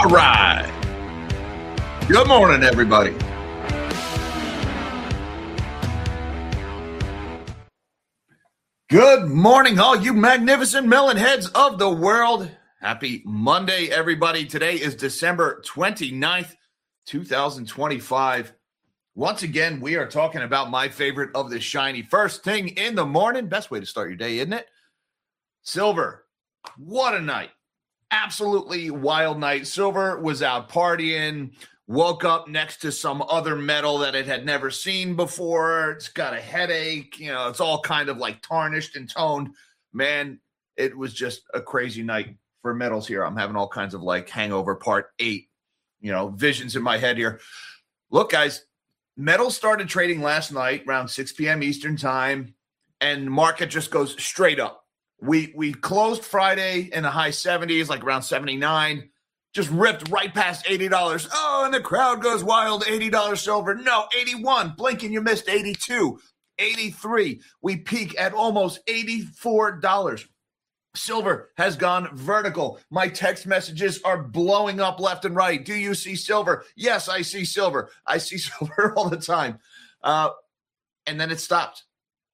All right. Good morning, everybody. Good morning, all you magnificent melon heads of the world. Happy Monday, everybody. Today is December 29th, 2025. Once again, we are talking about my favorite of the shiny. First thing in the morning. Best way to start your day, isn't it? Silver. What a night. Absolutely wild night. Silver was out partying, woke up next to some other metal that it had never seen before. It's got a headache. It's all kind of like tarnished and toned. Man, it was just a crazy night for metals here. I'm having all kinds of like hangover part 8, visions in my head here. Look, guys, metals started trading last night around 6 p.m. Eastern time, and the market just goes straight up. We closed Friday in the high 70s, like around 79, just ripped right past $80. Oh, and the crowd goes wild. $80 silver. No, 81. Blinking, you missed 82. 83. We peak at almost $84. Silver has gone vertical. My text messages are blowing up left and right. Do you see silver? Yes, I see silver. I see silver all the time. And then it stopped.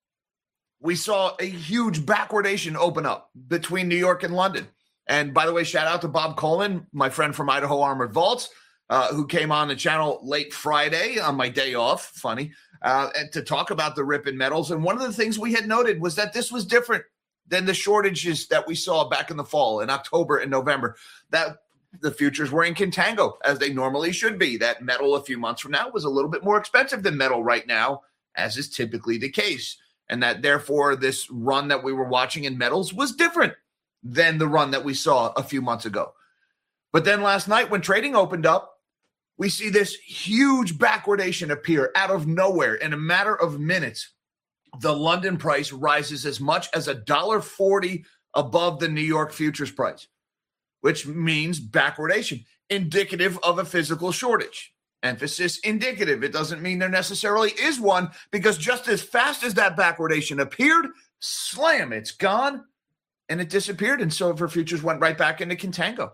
We saw a huge backwardation open up between New York and London. And by the way, shout out to Bob Coleman, my friend from Idaho Armored Vaults, who came on the channel late Friday on my day off, funny, and to talk about the rip in metals. And one of the things we had noted was that this was different than the shortages that we saw back in the fall, in October and November, that the futures were in contango, as they normally should be. That metal a few months from now was a little bit more expensive than metal right now, as is typically the case. And that, therefore, this run that we were watching in metals was different than the run that we saw a few months ago. But then last night, when trading opened up, we see this huge backwardation appear out of nowhere. In a matter of minutes, the London price rises as much as $1.40 above the New York futures price, which means backwardation, indicative of a physical shortage. Emphasis indicative. It doesn't mean there necessarily is one, because just as fast as that backwardation appeared, slam, it's gone, and it disappeared. And silver futures went right back into contango.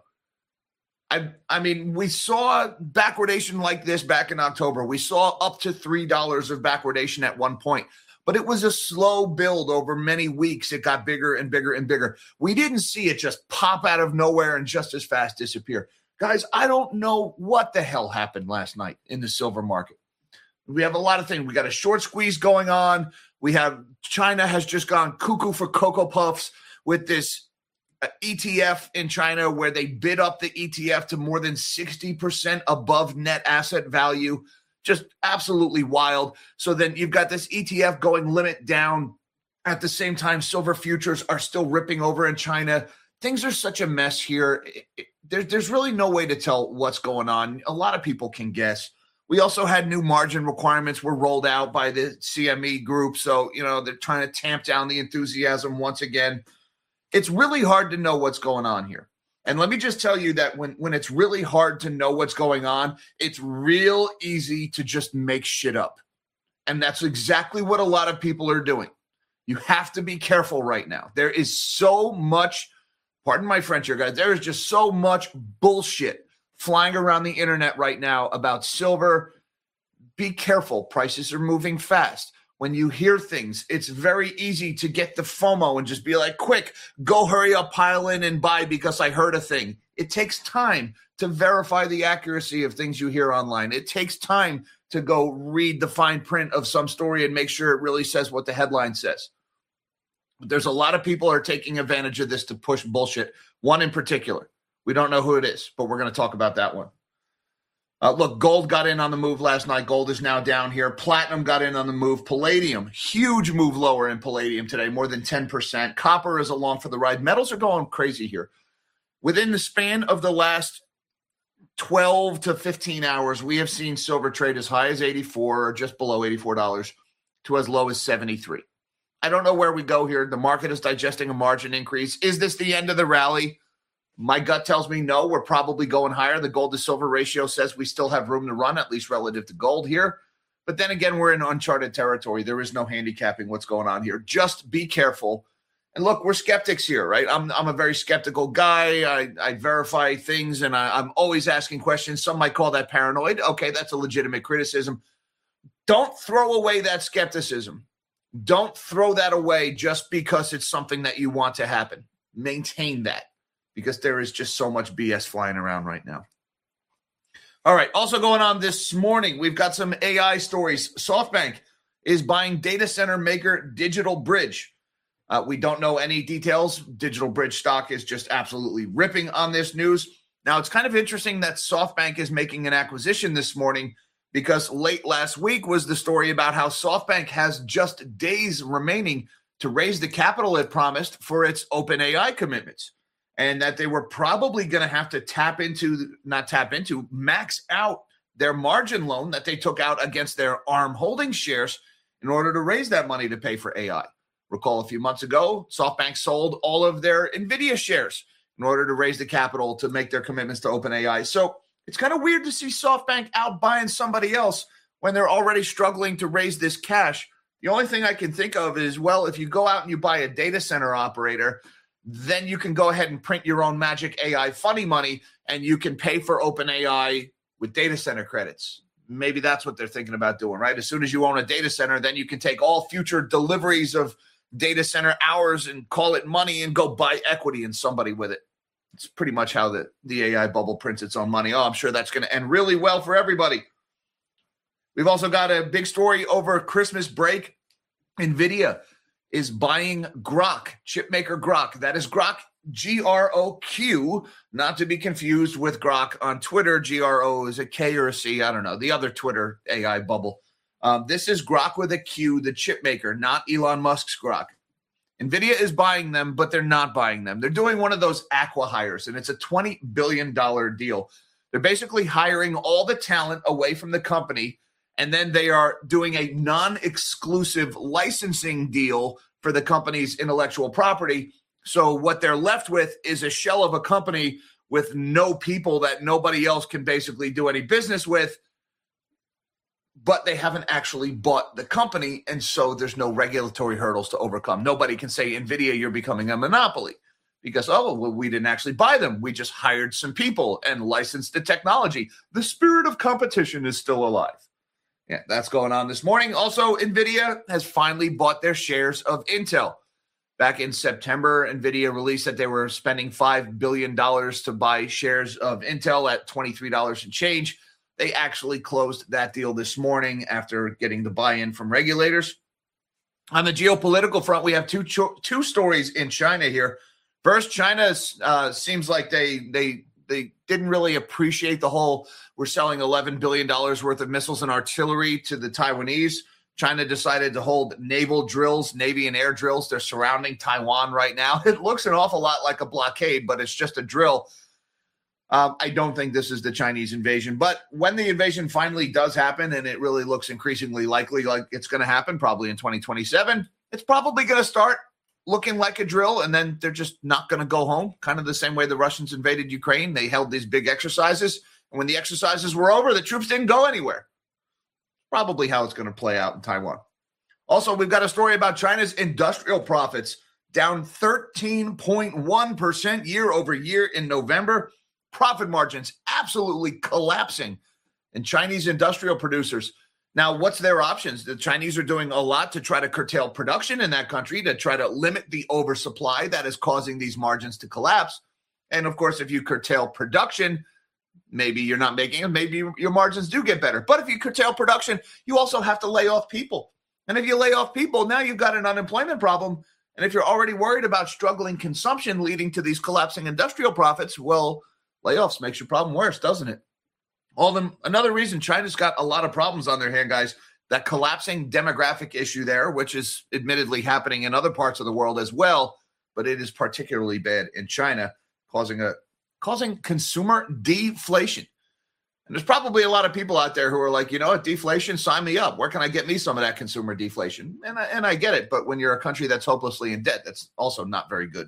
I mean, we saw backwardation like this back in October. We saw up to $3 of backwardation at one point, but it was a slow build over many weeks. It got bigger and bigger and bigger. We didn't see it just pop out of nowhere and just as fast disappear. Guys, I don't know what the hell happened last night in the silver market. We have a lot of things. We got a short squeeze going on. We have China has just gone cuckoo for Cocoa Puffs with this ETF in China, where they bid up the ETF to more than 60% above net asset value. Just absolutely wild. So then you've got this ETF going limit down. At the same time, silver futures are still ripping over in China. Things are such a mess here. There's really no way to tell what's going on. A lot of people can guess. We also had new margin requirements were rolled out by the CME group. So, they're trying to tamp down the enthusiasm once again. It's really hard to know what's going on here. And let me just tell you that when it's really hard to know what's going on, it's real easy to just make shit up. And that's exactly what a lot of people are doing. You have to be careful right now. There is so much, pardon my French here, guys, there is just so much bullshit flying around the internet right now about silver. Be careful. Prices are moving fast. When you hear things, it's very easy to get the FOMO and just be like, quick, go hurry up, pile in and buy because I heard a thing. It takes time to verify the accuracy of things you hear online. It takes time to go read the fine print of some story and make sure it really says what the headline says. There's a lot of people are taking advantage of this to push bullshit. One in particular. We don't know who it is, but we're going to talk about that one. Look, gold got in on the move last night. Gold is now down here. Platinum got in on the move. Palladium, huge move lower in palladium today, more than 10%. Copper is along for the ride. Metals are going crazy here. Within the span of the last 12 to 15 hours, we have seen silver trade as high as 84 or just below $84 to as low as 73. I don't know where we go here. The market is digesting a margin increase. Is this the end of the rally? My gut tells me no, we're probably going higher. The gold to silver ratio says we still have room to run, at least relative to gold here. But then again, we're in uncharted territory. There is no handicapping what's going on here. Just be careful And look, we're skeptics here, right? I'm a very skeptical guy. I verify things, and I'm always asking questions. Some might call that paranoid. Okay, that's a legitimate criticism. Don't throw away that skepticism. Don't throw that away just because it's something that you want to happen. Maintain that, because there is just so much BS flying around right now. All right, also going on this morning, we've got some AI stories. SoftBank is buying data center maker DigitalBridge. We don't know any details. DigitalBridge stock is just absolutely ripping on this news. Now, it's kind of interesting that SoftBank is making an acquisition this morning, because late last week was the story about how SoftBank has just days remaining to raise the capital it promised for its OpenAI commitments, and that they were probably going to have to max out their margin loan that they took out against their ARM Holdings shares in order to raise that money to pay for AI. Recall a few months ago, SoftBank sold all of their NVIDIA shares in order to raise the capital to make their commitments to OpenAI. So it's kind of weird to see SoftBank out buying somebody else when they're already struggling to raise this cash. The only thing I can think of is, well, if you go out and you buy a data center operator, then you can go ahead and print your own magic AI funny money, and you can pay for OpenAI with data center credits. Maybe that's what they're thinking about doing, right? As soon as you own a data center, then you can take all future deliveries of data center hours and call it money and go buy equity in somebody with it. It's pretty much how the AI bubble prints its own money. Oh, I'm sure that's going to end really well for everybody. We've also got a big story over Christmas break. NVIDIA is buying Groq, chipmaker Groq. That is Groq, G-R-O-Q, not to be confused with Grok on Twitter. G-R-O is a K or a C, I don't know, the other Twitter AI bubble. This is Groq with a Q, the chipmaker, not Elon Musk's Groq. NVIDIA is buying them, but they're not buying them. They're doing one of those acqui-hires, and it's a $20 billion deal. They're basically hiring all the talent away from the company, and then they are doing a non-exclusive licensing deal for the company's intellectual property. So what they're left with is a shell of a company with no people that nobody else can basically do any business with, but they haven't actually bought the company, and so there's no regulatory hurdles to overcome. Nobody can say, NVIDIA, you're becoming a monopoly, because, we didn't actually buy them. We just hired some people and licensed the technology. The spirit of competition is still alive. Yeah, that's going on this morning. Also, NVIDIA has finally bought their shares of Intel. Back in September, NVIDIA released that they were spending $5 billion to buy shares of Intel at $23 and change. They actually closed that deal this morning after getting the buy-in from regulators. On the geopolitical front, we have two stories in China here. First, China seems like they didn't really appreciate the whole, we're selling $11 billion worth of missiles and artillery to the Taiwanese. China decided to hold naval drills, Navy and air drills. They're surrounding Taiwan right now. It looks an awful lot like a blockade, but it's just a drill. I don't think this is the Chinese invasion, but when the invasion finally does happen, and it really looks increasingly likely like it's going to happen probably in 2027, it's probably going to start looking like a drill, and then they're just not going to go home, kind of the same way the Russians invaded Ukraine. They held these big exercises, and when the exercises were over, the troops didn't go anywhere. Probably how it's going to play out in Taiwan. Also, we've got a story about China's industrial profits down 13.1% year over year in November. Profit margins absolutely collapsing in Chinese industrial producers. Now, what's their options? The Chinese are doing a lot to try to curtail production in that country, to try to limit the oversupply that is causing these margins to collapse. And of course, if you curtail production, maybe you're not making it, maybe your margins do get better. But if you curtail production, you also have to lay off people. And if you lay off people, now you've got an unemployment problem. And if you're already worried about struggling consumption leading to these collapsing industrial profits, well, layoffs makes your problem worse, doesn't it? Another reason China's got a lot of problems on their hand, guys, that collapsing demographic issue there, which is admittedly happening in other parts of the world as well, but it is particularly bad in China, causing consumer deflation. And there's probably a lot of people out there who are like, you know what, deflation, sign me up. Where can I get me some of that consumer deflation? And I get it, but when you're a country that's hopelessly in debt, that's also not very good.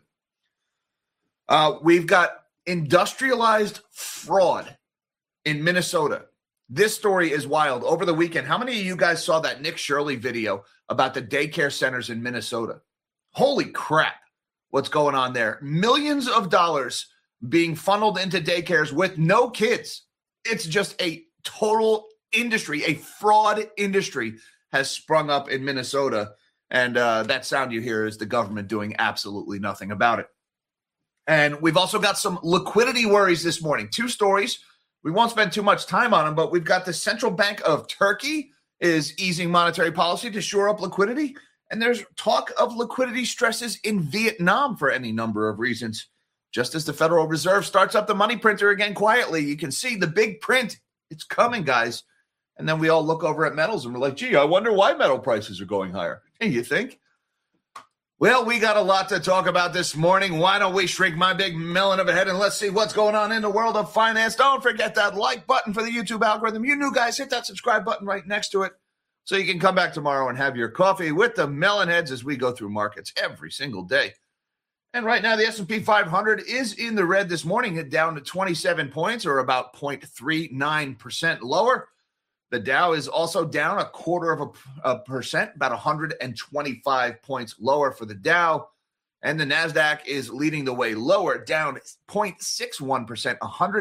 We've got industrialized fraud in Minnesota. This story is wild. Over the weekend, how many of you guys saw that Nick Shirley video about the daycare centers in Minnesota? Holy crap. what's going on there. Millions of dollars being funneled into daycares with no kids. It's just a total industry, a fraud industry has sprung up in Minnesota. And that sound you hear is the government doing absolutely nothing about it. And we've also got some liquidity worries this morning. Two stories. We won't spend too much time on them, but we've got the Central Bank of Turkey is easing monetary policy to shore up liquidity. And there's talk of liquidity stresses in Vietnam for any number of reasons. Just as the Federal Reserve starts up the money printer again quietly, you can see the big print. It's coming, guys. And then we all look over at metals and we're like, gee, I wonder why metal prices are going higher. Hey, you think? Well, we got a lot to talk about this morning. Why don't we shrink my big melon of a head and let's see what's going on in the world of finance. Don't forget that like button for the YouTube algorithm. You new guys, hit that subscribe button right next to it so you can come back tomorrow and have your coffee with the melon heads as we go through markets every single day. And right now, the S&P 500 is in the red this morning, hit down to 27 points or about 0.39% lower. The Dow is also down 0.25%, about 125 points lower for the Dow. And the NASDAQ is leading the way lower, down 0.61%,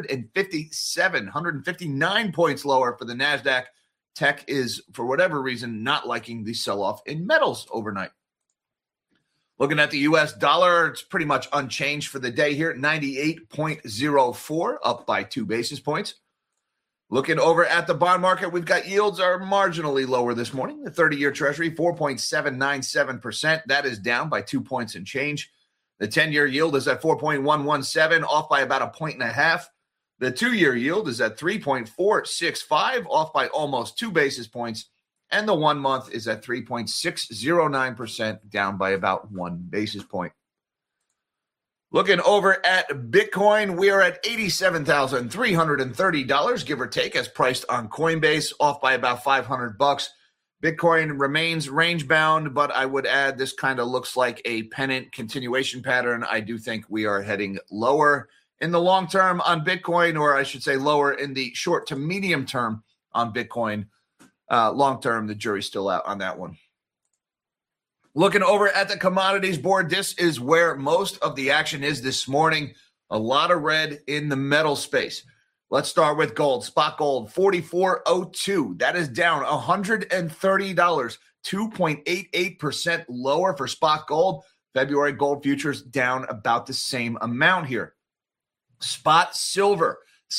159 points lower for the NASDAQ. Tech is, for whatever reason, not liking the sell-off in metals overnight. Looking at the U.S. dollar, it's pretty much unchanged for the day here, 98.04, up by 2 basis points. Looking over at the bond market, we've got yields are marginally lower this morning. The 30-year Treasury, 4.797%. That is down by 2 points and change. The 10-year yield is at 4.117, off by about 1.5 points. The 2-year yield is at 3.465, off by almost 2 basis points. And the 1 month is at 3.609%, down by about 1 basis point. Looking over at Bitcoin, we are at $87,330, give or take, as priced on Coinbase, off by about $500. Bitcoin remains range bound, but I would add this kind of looks like a pennant continuation pattern. I do think we are heading lower in the long term on Bitcoin, or I should say lower in the short to medium term on Bitcoin. Long term, the jury's still out on that one. Looking over at the commodities board, this is where most of the action is this morning. A lot of red in the metal space. Let's start with gold. Spot gold, 44.02. That is down $130, 2.88% lower for spot gold. February gold futures down about the same amount here. Spot silver,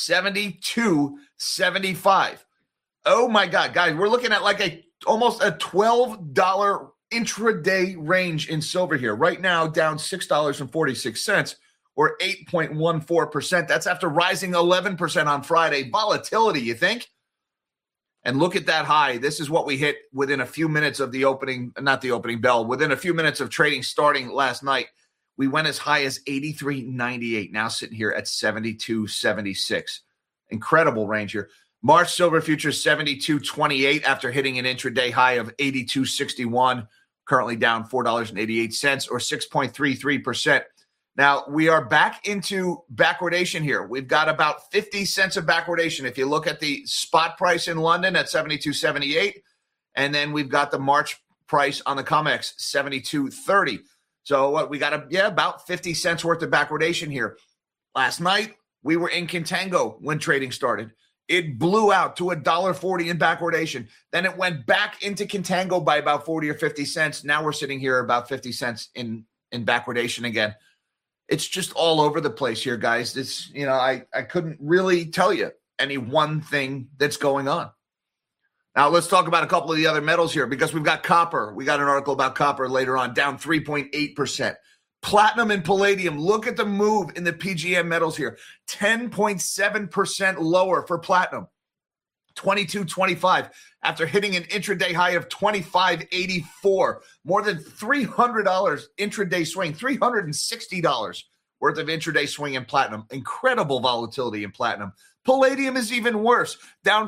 72.75. Oh my God, guys, we're looking at like almost a $12 intraday range in silver here. Right now, down $6.46 or 8.14%. That's after rising 11% on Friday. Volatility, you think? And look at that high. This is what we hit within a few minutes of the opening, not the opening bell, within a few minutes of trading starting last night. We went as high as 83.98, now sitting here at 72.76. Incredible range here. March silver futures 72.28 after hitting an intraday high of 82.61, currently down $4.88 or 6.33%. Now, we are back into backwardation here. We've got about 50 cents of backwardation. If you look at the spot price in London at 72.78, and then we've got the March price on the COMEX, 72.30. So what we got about 50 cents worth of backwardation here. Last night, we were in contango when trading started. It blew out to $1.40 in backwardation. Then it went back into contango by about 40 or 50 cents. Now we're sitting here about 50 cents in backwardation again. It's just all over the place here, guys. It's, I couldn't really tell you any one thing that's going on. Now let's talk about a couple of the other metals here because we've got copper. We got an article about copper later on, down 3.8%. Platinum and palladium, look at the move in the PGM metals here. 10.7% lower for platinum. 22.25 after hitting an intraday high of 25.84. More than $300 intraday swing, $360 worth of intraday swing in platinum. Incredible volatility in platinum. Palladium is even worse, down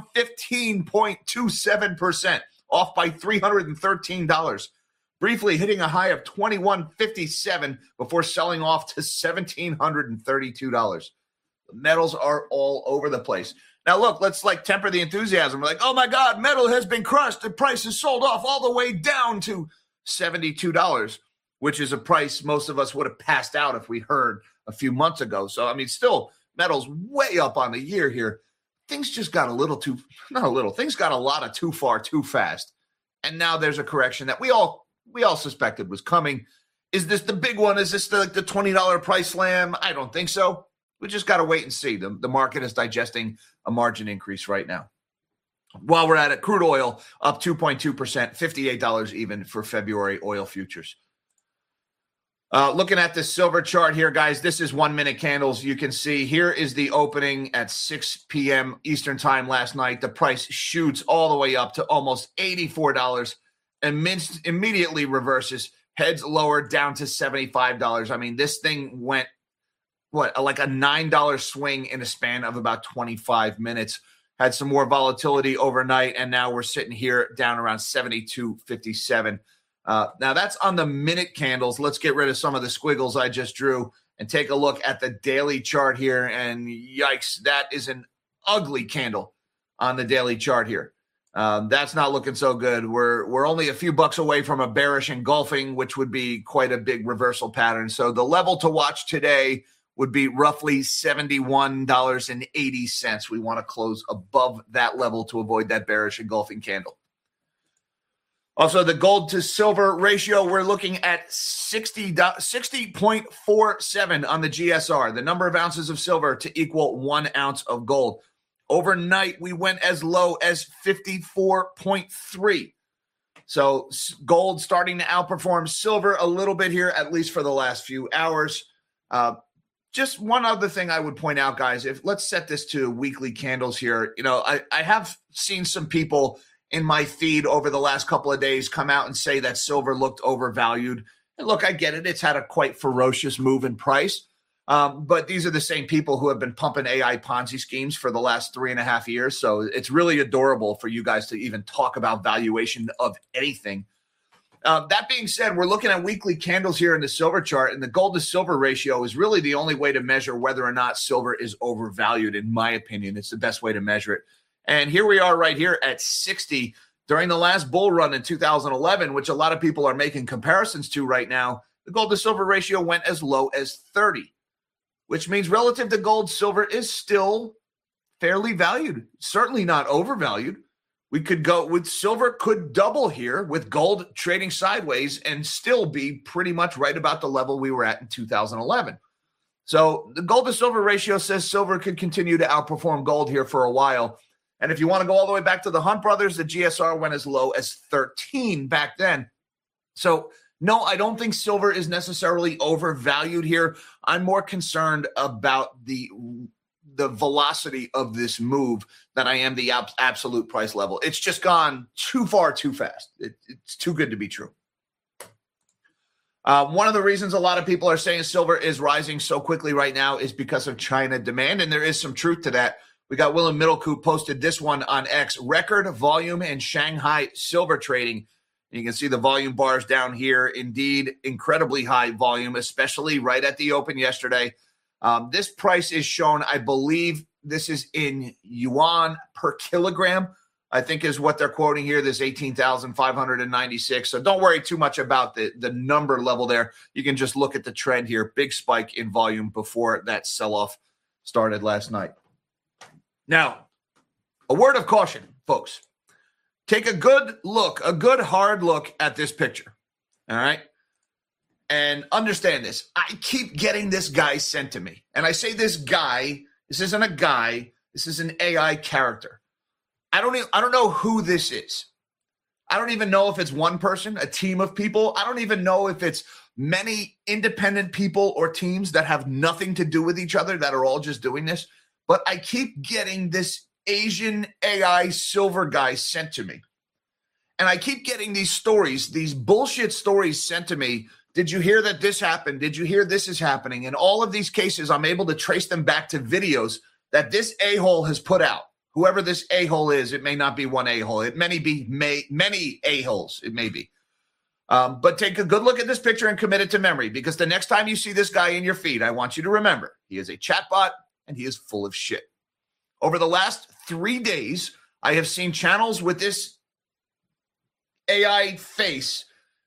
15.27%, off by $313. Briefly hitting a high of $21.57 before selling off to $1,732. The metals are all over the place. Now, look, let's temper the enthusiasm. We're like, oh, my God, metal has been crushed. The price is sold off all the way down to $72. which is a price most of us would have passed out if we heard a few months ago. So, I mean, still metal's way up on the year here. Things just got things got a lot of too far, too fast. And now there's a correction that we all suspected was coming. Is this the big one? Is this the $20 price slam? I don't think so. We just got to wait and see. The market is digesting a margin increase right now. While we're at it, crude oil up 2.2%, $58 even for February oil futures. Looking at the silver chart here, guys, this is 1 minute candles. You can see here is the opening at 6 p.m. Eastern time last night. The price shoots all the way up to almost $84 and immediately reverses, heads lower down to $75. I mean, this thing went, like a $9 swing in a span of about 25 minutes. Had some more volatility overnight, and now we're sitting here down around 72.57. Now that's on the minute candles. Let's get rid of some of the squiggles I just drew and take a look at the daily chart here. And yikes, that is an ugly candle on the daily chart here. That's not looking so good. We're only a few bucks away from a bearish engulfing, which would be quite a big reversal pattern. So the level to watch today would be roughly $71.80. We want to close above that level to avoid that bearish engulfing candle. Also, the gold to silver ratio, we're looking at 60.47 on the GSR, the number of ounces of silver to equal 1 ounce of gold. Overnight, we went as low as 54.3. So gold starting to outperform silver a little bit here, at least for the last few hours. Just one other thing I would point out, guys, let's set this to weekly candles here. You know, I have seen some people in my feed over the last couple of days come out and say that silver looked overvalued. And look, I get it. It's had a quite ferocious move in price. But these are the same people who have been pumping AI Ponzi schemes for the last 3.5 years. So it's really adorable for you guys to even talk about valuation of anything. That being said, we're looking at weekly candles here in the silver chart, and the gold to silver ratio is really the only way to measure whether or not silver is overvalued. In my opinion, it's the best way to measure it. And here we are right here at 60 during the last bull run in 2011, which a lot of people are making comparisons to right now. The gold to silver ratio went as low as 30, which means relative to gold, silver is still fairly valued, certainly not overvalued. We could go with silver could double here with gold trading sideways and still be pretty much right about the level we were at in 2011. So the gold to silver ratio says silver could continue to outperform gold here for a while. And if you want to go all the way back to the Hunt brothers, the GSR went as low as 13 back then. So no, I don't think silver is necessarily overvalued here. I'm more concerned about the velocity of this move than I am the absolute price level. It's just gone too far, too fast. It's too good to be true. One of the reasons a lot of people are saying silver is rising so quickly right now is because of China demand, and there is some truth to that. We got Willem Middlecoop posted this one on X. Record volume in Shanghai silver trading. You can see the volume bars down here. Indeed, incredibly high volume, especially right at the open yesterday. This price is shown, I believe this is in yuan per kilogram, I think is what they're quoting here, this 18,596. So don't worry too much about the number level there. You can just look at the trend here. Big spike in volume before that sell-off started last night. Now, a word of caution, folks. Take a good hard look at this picture, all right? And understand this. I keep getting this guy sent to me. And I say this guy, this isn't a guy, this is an AI character. I don't know who this is. I don't even know if it's one person, a team of people. I don't even know if it's many independent people or teams that have nothing to do with each other that are all just doing this. But I keep getting this Asian AI silver guy sent to me. And I keep getting these stories, these bullshit stories sent to me. Did you hear that this happened? Did you hear this is happening? In all of these cases, I'm able to trace them back to videos that this a-hole has put out. Whoever this a-hole is, it may not be one a-hole. It may be many a-holes. It may be. But take a good look at this picture and commit it to memory, because the next time you see this guy in your feed, I want you to remember he is a chatbot and he is full of shit. Over the last 3 days, I have seen channels with this AI face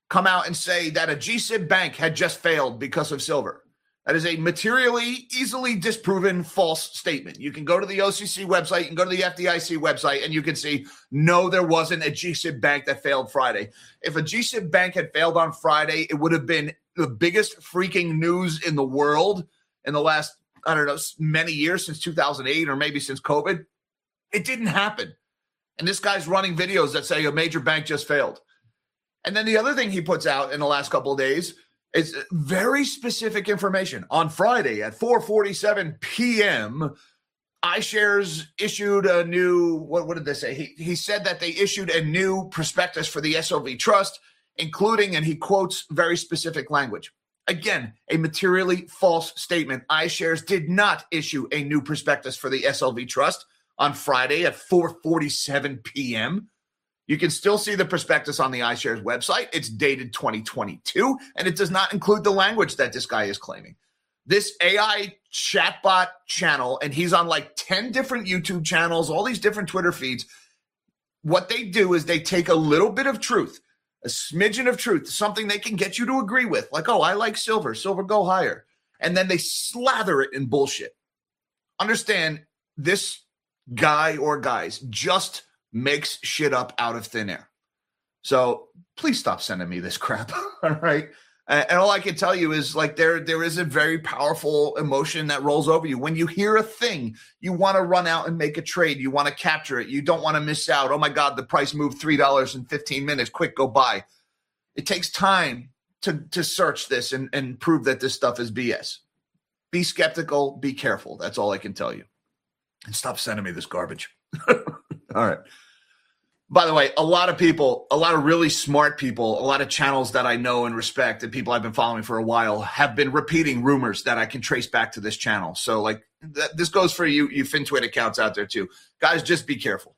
come out and say that a GSIB bank had just failed because of silver. That is a materially, easily disproven false statement. You can go to the OCC website, you can go to the FDIC website, and you can see, no, there wasn't a GSIB bank that failed Friday. If a GSIB bank had failed on Friday, it would have been the biggest freaking news in the world in the last, I don't know, many years, since 2008 or maybe since COVID. It didn't happen. And this guy's running videos that say a major bank just failed. And then the other thing he puts out in the last couple of days is very specific information. On Friday at 4:47 p.m., iShares issued a new, what did they say? He said that they issued a new prospectus for the SLV Trust, including, and he quotes very specific language. Again, a materially false statement. iShares did not issue a new prospectus for the SLV Trust on Friday at 4:47 p.m. You can still see the prospectus on the iShares website. It's dated 2022, and it does not include the language that this guy is claiming. This AI chatbot channel, and he's on like 10 different YouTube channels, all these different Twitter feeds. What they do is they take a little bit of truth, a smidgen of truth, something they can get you to agree with, like, oh, I like silver, go higher. And then they slather it in bullshit. Understand, this guy or guys just makes shit up out of thin air. So please stop sending me this crap. All right. And all I can tell you is, like, there is a very powerful emotion that rolls over you. When you hear a thing, you want to run out and make a trade. You want to capture it. You don't want to miss out. Oh my God, the price moved $3 in 15 minutes. Quick, go buy. It takes time to search this and prove that this stuff is BS. Be skeptical. Be careful. That's all I can tell you. And stop sending me this garbage. All right. By the way, a lot of people, a lot of really smart people, a lot of channels that I know and respect and people I've been following for a while have been repeating rumors that I can trace back to this channel. So, like, this goes for you FinTwit accounts out there too. Guys, just be careful.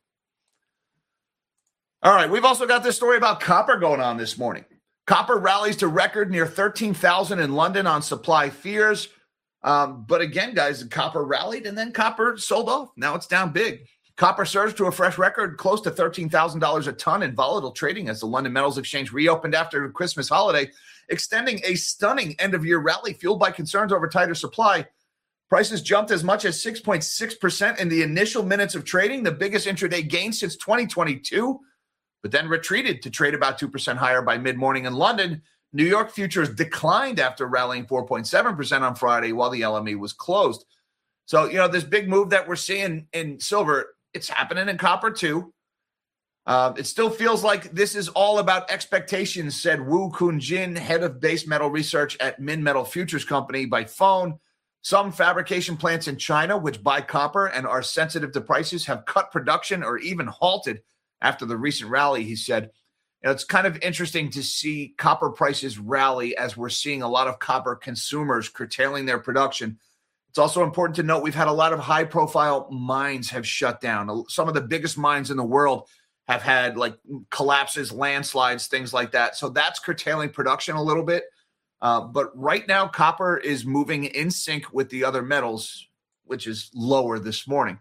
All right. We've also got this story about copper going on this morning. Copper rallies to record near 13,000 in London on supply fears. But again, guys, copper rallied and then copper sold off. Now it's down big. Copper surged to a fresh record close to $13,000 a ton in volatile trading as the London Metals Exchange reopened after the Christmas holiday, extending a stunning end-of-year rally fueled by concerns over tighter supply. Prices jumped as much as 6.6% in the initial minutes of trading, the biggest intraday gain since 2022, but then retreated to trade about 2% higher by mid-morning in London. New York futures declined after rallying 4.7% on Friday while the LME was closed. So, this big move that we're seeing in silver, it's happening in copper too. It still feels like this is all about expectations, said Wu Kunjin, head of base metal research at Minmetal Futures Company, by phone. Some fabrication plants in China, which buy copper and are sensitive to prices, have cut production or even halted after the recent rally, he said. It's kind of interesting to see copper prices rally as we're seeing a lot of copper consumers curtailing their production. It's also important to note we've had a lot of high-profile mines have shut down. Some of the biggest mines in the world have had like collapses, landslides, things like that. So that's curtailing production a little bit. But right now, copper is moving in sync with the other metals, which is lower this morning.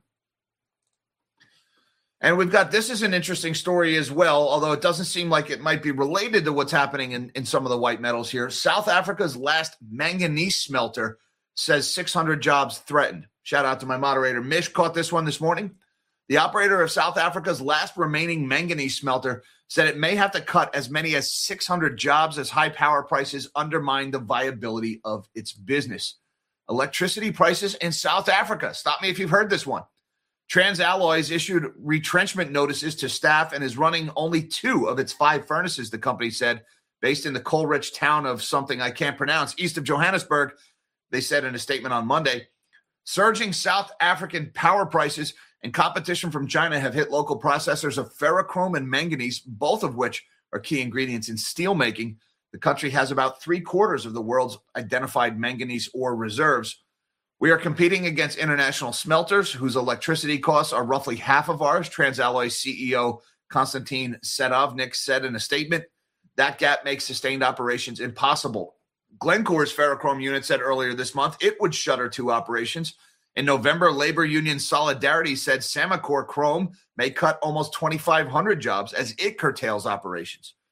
And we've got, this is an interesting story as well, although it doesn't seem like it might be related to what's happening in some of the white metals here. South Africa's last manganese smelter says 600 jobs threatened. Shout out to my moderator. Mish caught this one this morning. The operator of South Africa's last remaining manganese smelter said it may have to cut as many as 600 jobs as high power prices undermine the viability of its business. Electricity prices in South Africa. Stop me if you've heard this one. TransAlloys issued retrenchment notices to staff and is running only 2 of its 5 furnaces, the company said, based in the coal-rich town of something I can't pronounce, east of Johannesburg. They said in a statement on Monday, surging South African power prices and competition from China have hit local processors of ferrochrome and manganese, both of which are key ingredients in steel making. The country has about 3/4 of the world's identified manganese ore reserves. We are competing against international smelters whose electricity costs are roughly half of ours, TransAlloy CEO Konstantin Sedovnik said in a statement. That gap makes sustained operations impossible. Glencore's ferrochrome unit said earlier this month it would shutter 2 operations. In November, labor union Solidarity said Samacor Chrome may cut almost 2,500 jobs as it curtails operations.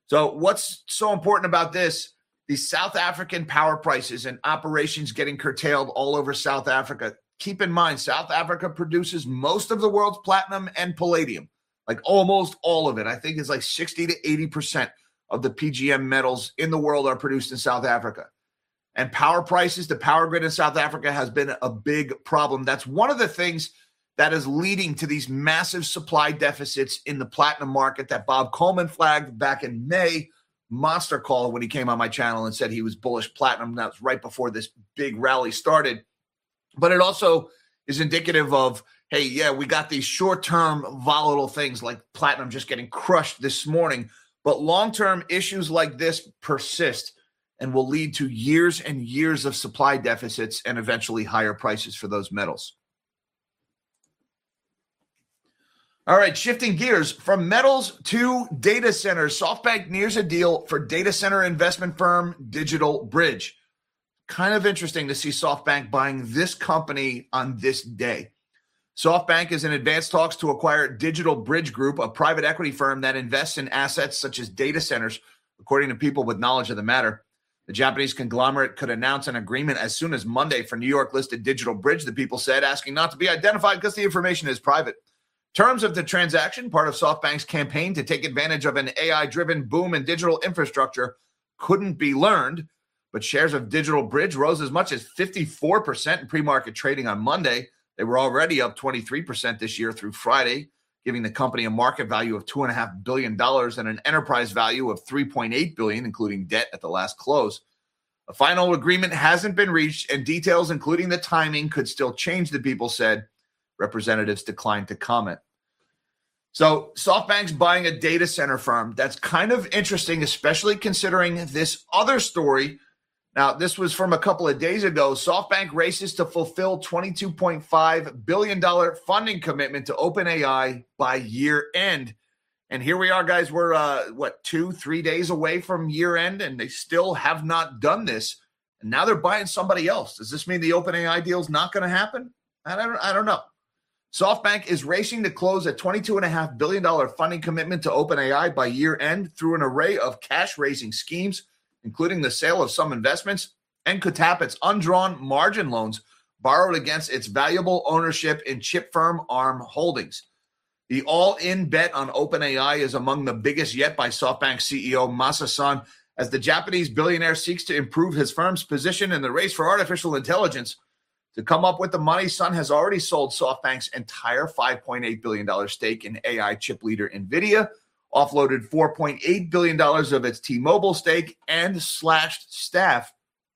So what's so important about this? The South African power prices and operations getting curtailed all over South Africa. Keep in mind, South Africa produces most of the world's platinum and palladium, like almost all of it. I think it's like 60 to 80% of the PGM metals in the world are produced in South Africa. And power prices, the power grid in South Africa has been a big problem. That's one of the things that is leading to these massive supply deficits in the platinum market that Bob Coleman flagged back in May. Monster call when he came on my channel and said he was bullish platinum. That was right before this big rally started. But it also is indicative of, hey, yeah, we got these short-term volatile things like platinum just getting crushed this morning. But long-term issues like this persist and will lead to years and years of supply deficits and eventually higher prices for those metals. All right, shifting gears from metals to data centers. SoftBank nears a deal for data center investment firm DigitalBridge. Kind of interesting to see SoftBank buying this company on this day. SoftBank is in advanced talks to acquire DigitalBridge Group, a private equity firm that invests in assets such as data centers, according to people with knowledge of the matter. The Japanese conglomerate could announce an agreement as soon as Monday for New York-listed DigitalBridge, the people said, asking not to be identified because the information is private. Terms of the transaction, part of SoftBank's campaign to take advantage of an AI-driven boom in digital infrastructure, couldn't be learned, but shares of DigitalBridge rose as much as 54% in pre-market trading on Monday. They were already up 23% this year through Friday, giving the company a market value of $2.5 billion and an enterprise value of $3.8 billion, including debt at the last close. A final agreement hasn't been reached, and details, including the timing, could still change, the people said. Representatives declined to comment. So SoftBank's buying a data center firm. That's kind of interesting, especially considering this other story. Now, this was from a couple of days ago. SoftBank races to fulfill $22.5 billion funding commitment to OpenAI by year end. And here we are, guys. We're, 2-3 days away from year end, and they still have not done this. And now they're buying somebody else. Does this mean the OpenAI deal is not going to happen? I don't know. SoftBank is racing to close a $22.5 billion funding commitment to OpenAI by year end through an array of cash-raising schemes, including the sale of some investments, and could tap its undrawn margin loans borrowed against its valuable ownership in chip firm ARM Holdings. The all-in bet on OpenAI is among the biggest yet by SoftBank CEO Masa Son, as the Japanese billionaire seeks to improve his firm's position in the race for artificial intelligence. To come up with the money, Son has already sold SoftBank's entire $5.8 billion stake in AI chip leader NVIDIA, offloaded $4.8 billion of its T-Mobile stake, and slashed staff.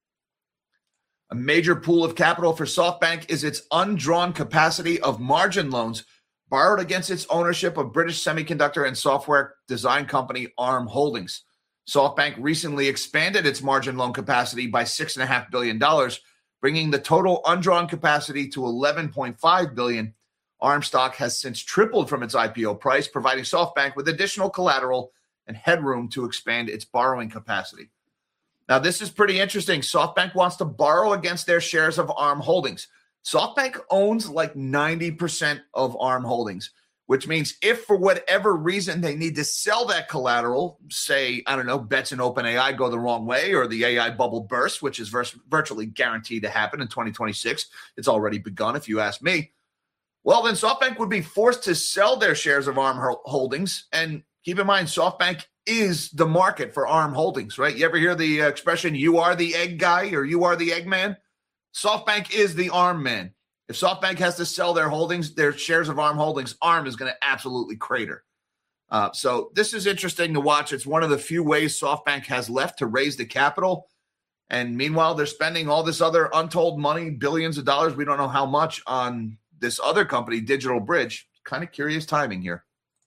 A major pool of capital for SoftBank is its undrawn capacity of margin loans borrowed against its ownership of British semiconductor and software design company ARM Holdings. SoftBank recently expanded its margin loan capacity by $6.5 billion, bringing the total undrawn capacity to $11.5 billion. ARM stock has since tripled from its IPO price, providing SoftBank with additional collateral and headroom to expand its borrowing capacity. Now, this is pretty interesting. SoftBank wants to borrow against their shares of ARM Holdings. SoftBank owns like 90% of ARM Holdings, which means if for whatever reason they need to sell that collateral, say, I don't know, bets in OpenAI go the wrong way or the AI bubble bursts, which is virtually guaranteed to happen in 2026. It's already begun, if you ask me. Well, then SoftBank would be forced to sell their shares of ARM Holdings. And keep in mind, SoftBank is the market for ARM Holdings, right? You ever hear the expression, you are the egg guy or you are the egg man? SoftBank is the ARM man. If SoftBank has to sell their holdings, their shares of ARM Holdings, ARM is going to absolutely crater. So this is interesting to watch. It's one of the few ways SoftBank has left to raise the capital. And meanwhile, they're spending all this other untold money, billions of dollars. We don't know how much on this other company, DigitalBridge. Kind of curious timing here.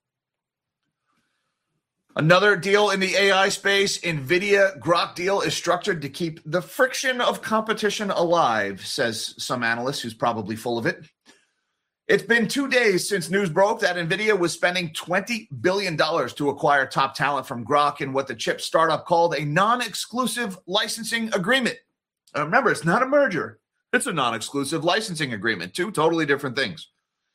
Another deal in the AI space, NVIDIA Grok deal is structured to keep the friction of competition alive, says some analyst who's probably full of it. It's been 2 days since news broke that NVIDIA was spending $20 billion to acquire top talent from Grok in what the chip startup called a non-exclusive licensing agreement. Remember, it's not a merger. It's a non-exclusive licensing agreement. Two totally different things.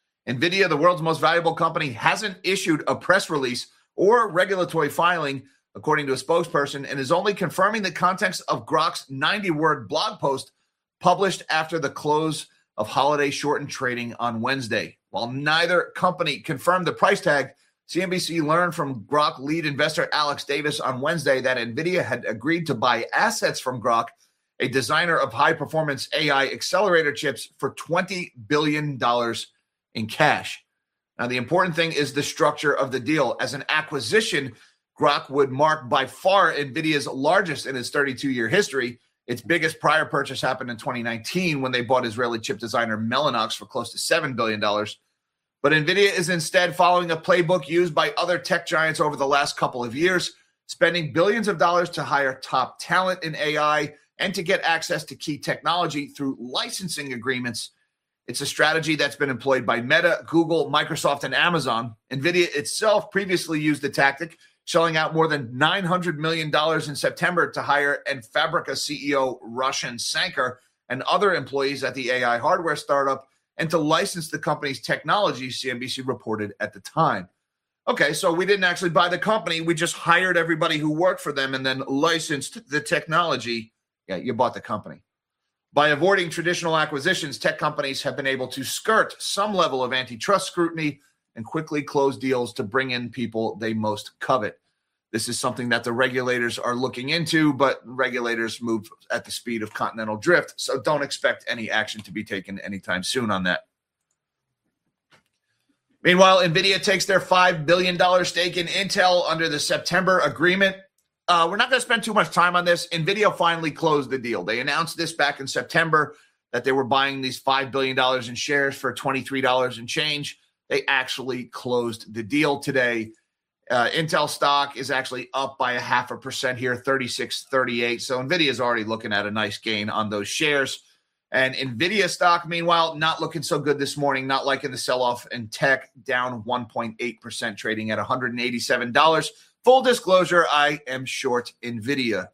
NVIDIA, the world's most valuable company, hasn't issued a press release or regulatory filing according to a spokesperson, and is only confirming the context of Grok's 90-word blog post published after the close of holiday shortened trading on Wednesday. While neither company confirmed the price tag, CNBC learned from Grok lead investor Alex Davis on Wednesday that NVIDIA had agreed to buy assets from Grok, a designer of high-performance AI accelerator chips, for $20 billion in cash. Now, the important thing is the structure of the deal. As an acquisition, Grok would mark by far NVIDIA's largest in its 32-year history. Its biggest prior purchase happened in 2019 when they bought Israeli chip designer Mellanox for close to $7 billion. But NVIDIA is instead following a playbook used by other tech giants over the last couple of years, spending billions of dollars to hire top talent in AI and to get access to key technology through licensing agreements. It's a strategy that's been employed by Meta, Google, Microsoft, and Amazon. NVIDIA itself previously used the tactic, shelling out more than $900 million in September to hire Fabrica CEO Roshan Sankar and other employees at the AI hardware startup, and to license the company's technology, CNBC reported at the time. Okay, so we didn't actually buy the company. We just hired everybody who worked for them and then licensed the technology. Yeah, you bought the company. By avoiding traditional acquisitions, tech companies have been able to skirt some level of antitrust scrutiny and quickly close deals to bring in people they most covet. This is something that the regulators are looking into, but regulators move at the speed of continental drift, so don't expect any action to be taken anytime soon on that. Meanwhile, NVIDIA takes their $5 billion stake in Intel under the September agreement. We're not going to spend too much time on this. NVIDIA finally closed the deal. They announced this back in September that they were buying these $5 billion in shares for $23 and change. They actually closed the deal today. Intel stock is actually up by 0.5% here, 36.38. So NVIDIA is already looking at a nice gain on those shares. And NVIDIA stock, meanwhile, not looking so good this morning, not liking the sell-off in tech, down 1.8%, trading at $187. Full disclosure, I am short NVIDIA.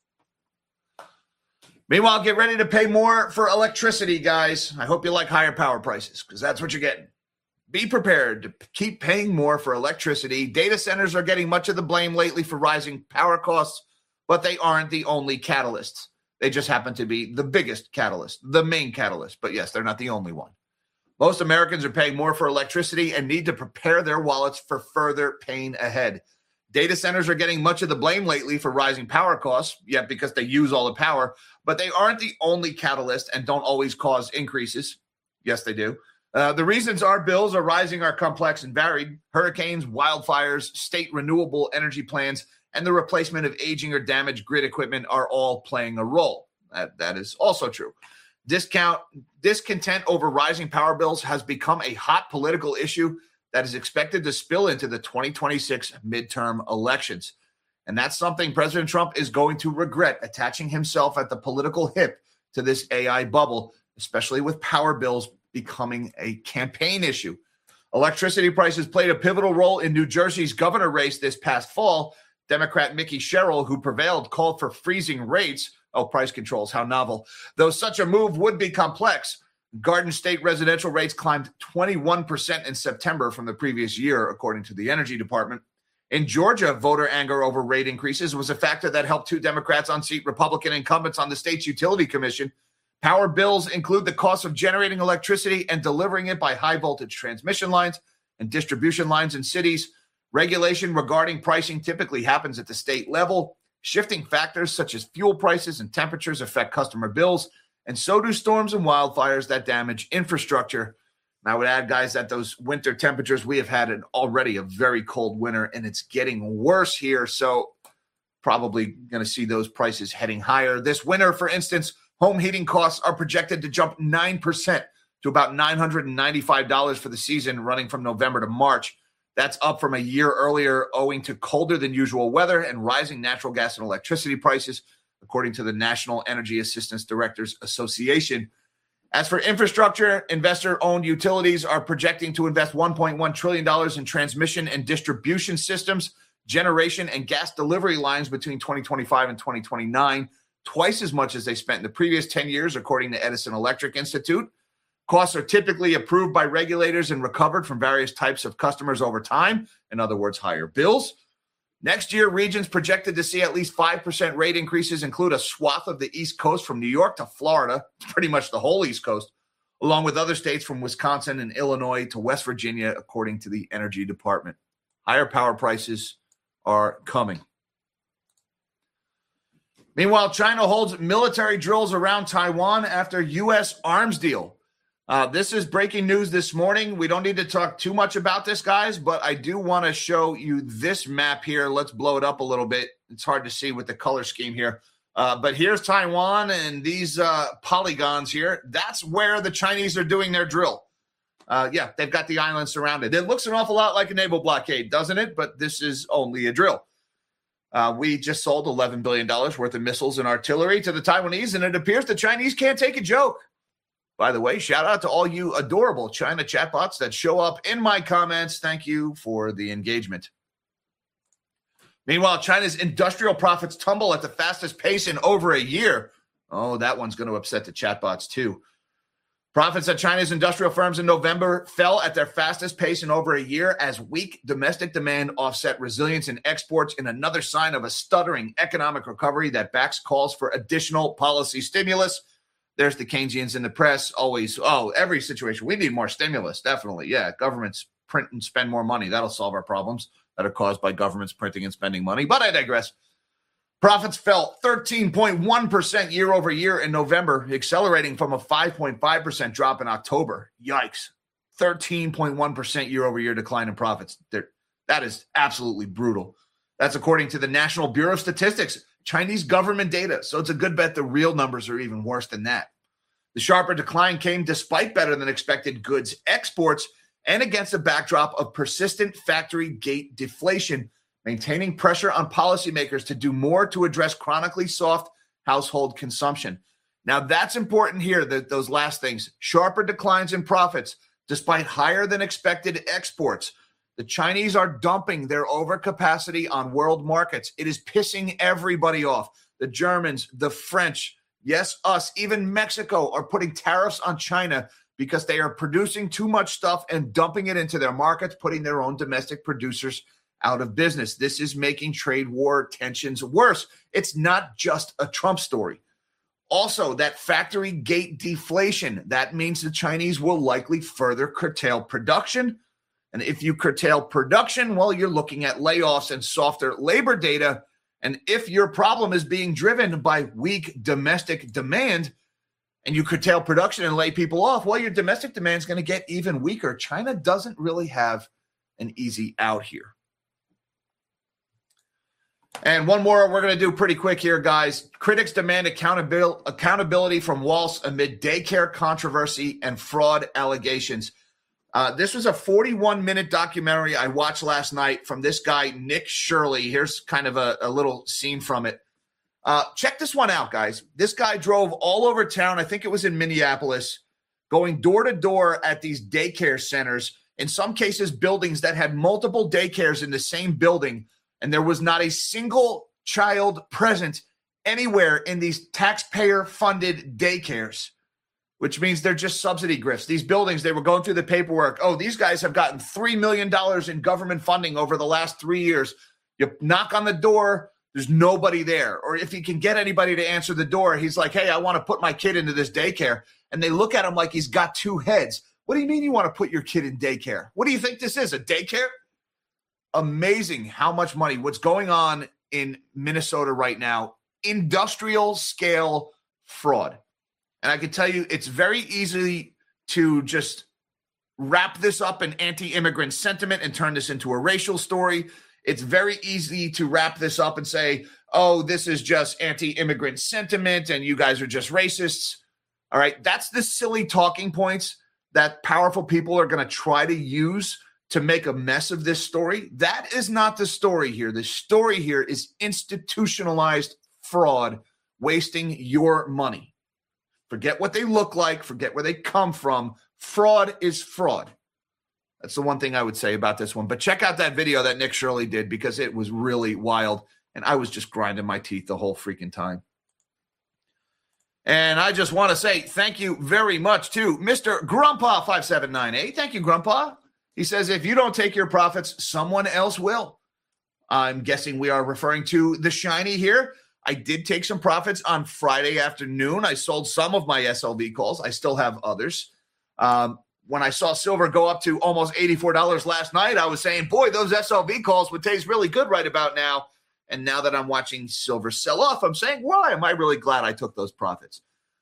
Meanwhile, get ready to pay more for electricity, guys. I hope you like higher power prices, because that's what you're getting. Be prepared to keep paying more for electricity. Data centers are getting much of the blame lately for rising power costs, but they aren't the only catalysts. They just happen to be the biggest catalyst, the main catalyst. But yes, they're not the only one. Most Americans are paying more for electricity and need to prepare their wallets for further pain ahead. Data centers are getting much of the blame lately for rising power costs, yet because they use all the power, but they aren't the only catalyst and don't always cause increases. Yes, they do. The reasons our bills are rising are complex and varied. Hurricanes, wildfires, state renewable energy plans, and the replacement of aging or damaged grid equipment are all playing a role. That is also true. Discontent over rising power bills has become a hot political issue that is expected to spill into the 2026 midterm elections. And that's something President Trump is going to regret, attaching himself at the political hip to this AI bubble, especially with power bills becoming a campaign issue. Electricity prices played a pivotal role in New Jersey's governor race this past fall. Democrat Mickey Sherrill, who prevailed, called for freezing rates. Oh, price controls, how novel. Though such a move would be complex, Garden State residential rates climbed 21% in September from the previous year, according to the Energy Department. In Georgia, voter anger over rate increases was a factor that helped two Democrats unseat Republican incumbents on the state's utility commission. Power bills include the cost of generating electricity and delivering it by high-voltage transmission lines and distribution lines in cities. Regulation regarding pricing typically happens at the state level. Shifting factors such as fuel prices and temperatures affect customer bills, and so do storms and wildfires that damage infrastructure. And I would add, guys, that those winter temperatures, we have had already a very cold winter, and it's getting worse here, so probably going to see those prices heading higher. This winter, for instance, home heating costs are projected to jump 9% to about $995 for the season, running from November to March. That's up from a year earlier, owing to colder than usual weather and rising natural gas and electricity prices, according to the National Energy Assistance Directors Association. As for infrastructure, investor-owned utilities are projecting to invest $1.1 trillion in transmission and distribution systems, generation, and gas delivery lines between 2025 and 2029, twice as much as they spent in the previous 10 years, according to Edison Electric Institute. Costs are typically approved by regulators and recovered from various types of customers over time, in other words, higher bills. Next year, regions projected to see at least 5% rate increases include a swath of the East Coast from New York to Florida, pretty much the whole East Coast, along with other states from Wisconsin and Illinois to West Virginia, according to the Energy Department. Higher power prices are coming. Meanwhile, China holds military drills around Taiwan after U.S. arms deal. This is breaking news this morning. We don't need to talk too much about this, guys, but I do want to show you this map here. Let's blow it up a little bit. It's hard to see with the color scheme here. But here's Taiwan and these polygons here. That's where the Chinese are doing their drill. Yeah, they've got the island surrounded. It looks an awful lot like a naval blockade, doesn't it? But this is only a drill. We just sold $11 billion worth of missiles and artillery to the Taiwanese, and it appears the Chinese can't take a joke. By the way, shout out to all you adorable China chatbots that show up in my comments. Thank you for the engagement. Meanwhile, China's industrial profits tumble at the fastest pace in over a year. Oh, that one's going to upset the chatbots too. Profits at China's industrial firms in November fell at their fastest pace in over a year as weak domestic demand offset resilience in exports in another sign of a stuttering economic recovery that backs calls for additional policy stimulus. There's the Keynesians in the press always, every situation. We need more stimulus, definitely. Yeah, governments print and spend more money. That'll solve our problems that are caused by governments printing and spending money. But I digress. Profits fell 13.1% year over year in November, accelerating from a 5.5% drop in October. Yikes. 13.1% year over year decline in profits. That is absolutely brutal. That's according to the National Bureau of Statistics, Chinese government data. So it's a good bet the real numbers are even worse than that. The sharper decline came despite better than expected goods exports and against a backdrop of persistent factory gate deflation, maintaining pressure on policymakers to do more to address chronically soft household consumption. Now, that's important here, those last things. Sharper declines in profits despite higher than expected exports. The Chinese are dumping their overcapacity on world markets. It is pissing everybody off. The Germans, the French, yes, us, even Mexico are putting tariffs on China because they are producing too much stuff and dumping it into their markets, putting their own domestic producers out of business. This is making trade war tensions worse. It's not just a Trump story. Also, that factory gate deflation, that means the Chinese will likely further curtail production. And if you curtail production, well, you're looking at layoffs and softer labor data. And if your problem is being driven by weak domestic demand and you curtail production and lay people off, well, your domestic demand is going to get even weaker. China doesn't really have an easy out here. And one more we're going to do pretty quick here, guys. Critics demand accountability from Walz amid daycare controversy and fraud allegations. This was a 41-minute documentary I watched last night from this guy, Nick Shirley. Here's kind of a little scene from it. Check this one out, guys. This guy drove all over town. I think it was in Minneapolis, going door to door at these daycare centers, in some cases buildings that had multiple daycares in the same building, and there was not a single child present anywhere in these taxpayer-funded daycares, which means they're just subsidy grifts. These buildings, they were going through the paperwork. Oh, these guys have gotten $3 million in government funding over the last 3 years. You knock on the door, there's nobody there. Or if you can get anybody to answer the door, he's like, hey, I want to put my kid into this daycare. And they look at him like he's got two heads. What do you mean you want to put your kid in daycare? What do you think this is, a daycare? Amazing how much money, what's going on in Minnesota right now, industrial scale fraud. And I can tell you, it's very easy to just wrap this up in anti-immigrant sentiment and turn this into a racial story. It's very easy to wrap this up and say, oh, this is just anti-immigrant sentiment and you guys are just racists. All right, that's the silly talking points that powerful people are going to try to use to make a mess of this story. That is not the story here. The story here is institutionalized fraud, wasting your money. Forget what they look like. Forget where they come from. Fraud is fraud. That's the one thing I would say about this one. But check out that video that Nick Shirley did because it was really wild. And I was just grinding my teeth the whole freaking time. And I just want to say thank you very much to Mr. Grumpa5798. Thank you, Grumpa. He says, if you don't take your profits, someone else will. I'm guessing we are referring to the shiny here. I did take some profits on Friday afternoon. I sold some of my SLV calls. I still have others. When I saw silver go up to almost $84 last night, I was saying, boy, those SLV calls would taste really good right about now. And now that I'm watching silver sell off, I'm saying, why am I really glad I took those profits?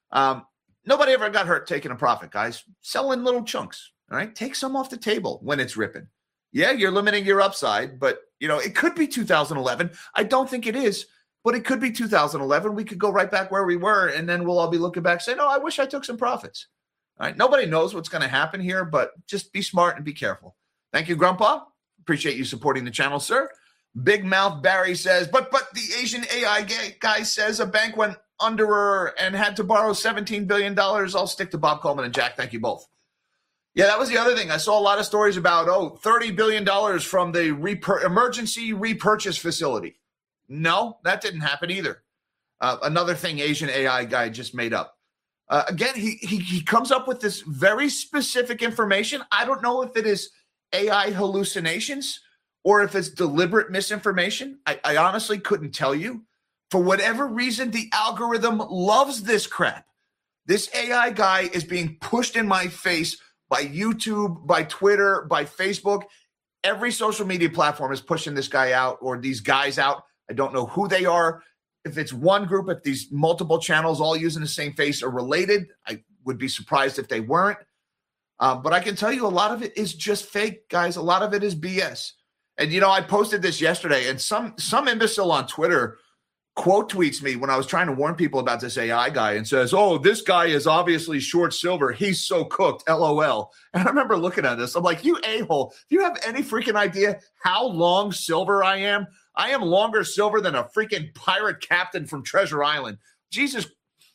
Nobody ever got hurt taking a profit, guys. Sell in little chunks, all right? Take some off the table when it's ripping. Yeah, you're limiting your upside, but, it could be 2011. I don't think it is, but it could be 2011. We could go right back where we were, and then we'll all be looking back saying, oh, I wish I took some profits. All right, nobody knows what's going to happen here, but just be smart and be careful. Thank you, Grandpa. Appreciate you supporting the channel, sir. Big Mouth Barry says, but the Asian AI guy says a bank went under and had to borrow $17 billion. I'll stick to Bob Coleman and Jack. Thank you both. Yeah, that was the other thing. I saw a lot of stories about, $30 billion from the emergency repurchase facility. No, that didn't happen either. Another thing Asian AI guy just made up. Again, he comes up with this very specific information. I don't know if it is AI hallucinations or if it's deliberate misinformation. I honestly couldn't tell you. For whatever reason, the algorithm loves this crap. This AI guy is being pushed in my face by YouTube, by Twitter, by Facebook. Every social media platform is pushing this guy out or these guys out. I don't know who they are. If it's one group, if these multiple channels all using the same face are related, I would be surprised if they weren't. But I can tell you a lot of it is just fake, guys. A lot of it is BS. And, I posted this yesterday, and some imbecile on Twitter quote tweets me when I was trying to warn people about this AI guy and says, oh, this guy is obviously short silver. He's so cooked, LOL. And I remember looking at this. I'm like, you a-hole, do you have any freaking idea how long silver I am? I am longer silver than a freaking pirate captain from Treasure Island. Jesus.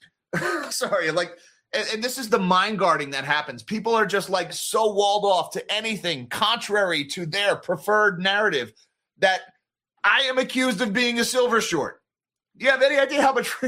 Sorry. And this is the mind guarding that happens. People are just so walled off to anything contrary to their preferred narrative that I am accused of being a silver short. Do you have any idea how much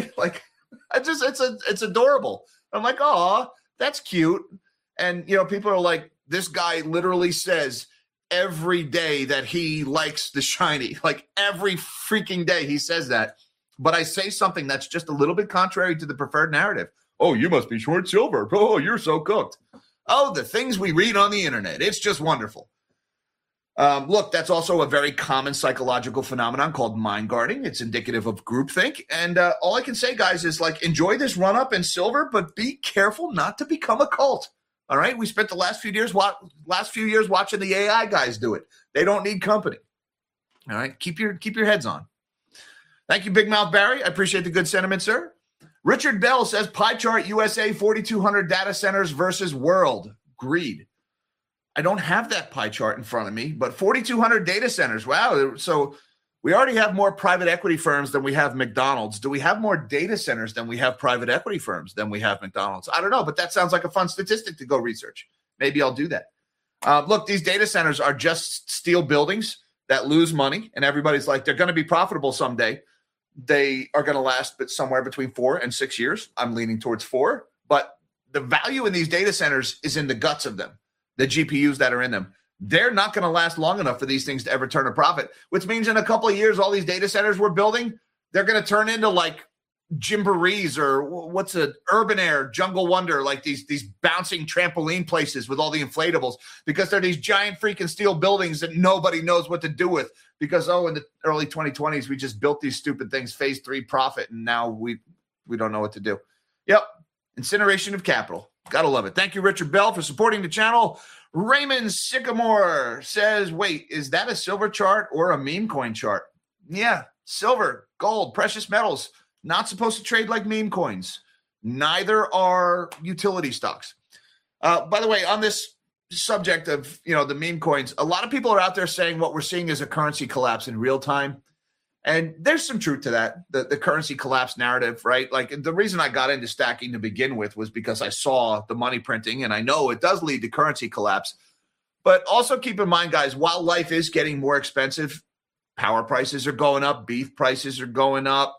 it's adorable. I'm like, oh, that's cute. And, people are like, this guy literally says every day that he likes the shiny, every freaking day he says that. But I say something that's just a little bit contrary to the preferred narrative. Oh, you must be short silver. Oh, you're so cooked. Oh, the things we read on the internet. It's just wonderful. Look, that's also a very common psychological phenomenon called mind guarding. It's indicative of groupthink. And all I can say, guys, is enjoy this run up in silver, but be careful not to become a cult. All right. We spent the last few years watching the AI guys do it. They don't need company. All right. Keep your heads on. Thank you, Big Mouth Barry. I appreciate the good sentiment, sir. Richard Bell says pie chart USA 4,200 data centers versus world. Greed. I don't have that pie chart in front of me, but 4,200 data centers. Wow. So we already have more private equity firms than we have McDonald's. Do we have more data centers than we have private equity firms than we have McDonald's? I don't know, but that sounds like a fun statistic to go research. Maybe I'll do that. Look, these data centers are just steel buildings that lose money, and everybody's like, they're going to be profitable someday. They are going to last somewhere between 4 and 6 years. I'm leaning towards 4, but the value in these data centers is in the guts of them. The GPUs that are in them, they're not going to last long enough for these things to ever turn a profit, which means in a couple of years, all these data centers we're building, they're going to turn into Gymborees or what's a Urban Air, Jungle Wonder, these bouncing trampoline places with all the inflatables, because they're these giant freaking steel buildings that nobody knows what to do with because, in the early 2020s, we just built these stupid things, phase 3 profit, and now we don't know what to do. Yep. Incineration of capital. Gotta love it. Thank you, Richard Bell, for supporting the channel. Raymond Sycamore says, wait, is that a silver chart or a meme coin chart? Yeah, silver, gold, precious metals, not supposed to trade like meme coins. Neither are utility stocks. By the way, on this subject of, the meme coins, a lot of people are out there saying what we're seeing is a currency collapse in real time. And there's some truth to that, the currency collapse narrative, right? The reason I got into stacking to begin with was because I saw the money printing, and I know it does lead to currency collapse. But also keep in mind, guys, while life is getting more expensive, power prices are going up, beef prices are going up.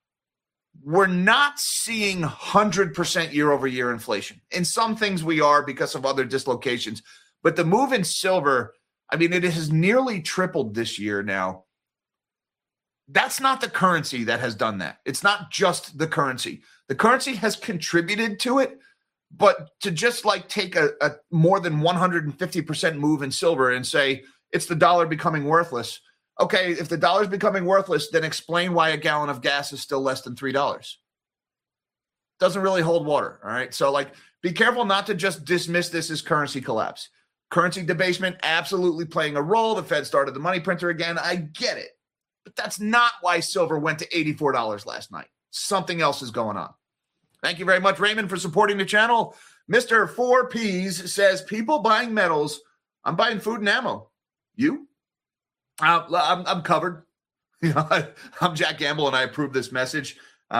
We're not seeing 100% year-over-year inflation. In some things we are because of other dislocations. But the move in silver, it has nearly tripled this year now. That's not the currency that has done that. It's not just the currency. The currency has contributed to it, but to just like take a more than 150% move in silver and say it's the dollar becoming worthless. Okay, if the dollar is becoming worthless, then explain why a gallon of gas is still less than $3. Doesn't really hold water, all right? So, like, be careful not to just dismiss this as currency collapse. Currency debasement absolutely playing a role. The Fed started the money printer again. I get it. But that's not why silver went to $84 last night. Something else is going on. Thank you very much, Raymond, for supporting the channel. Mr. 4Ps says, people buying metals. I'm buying food and ammo. You? I'm covered. You know, I'm Jack Gamble, and I approve this message.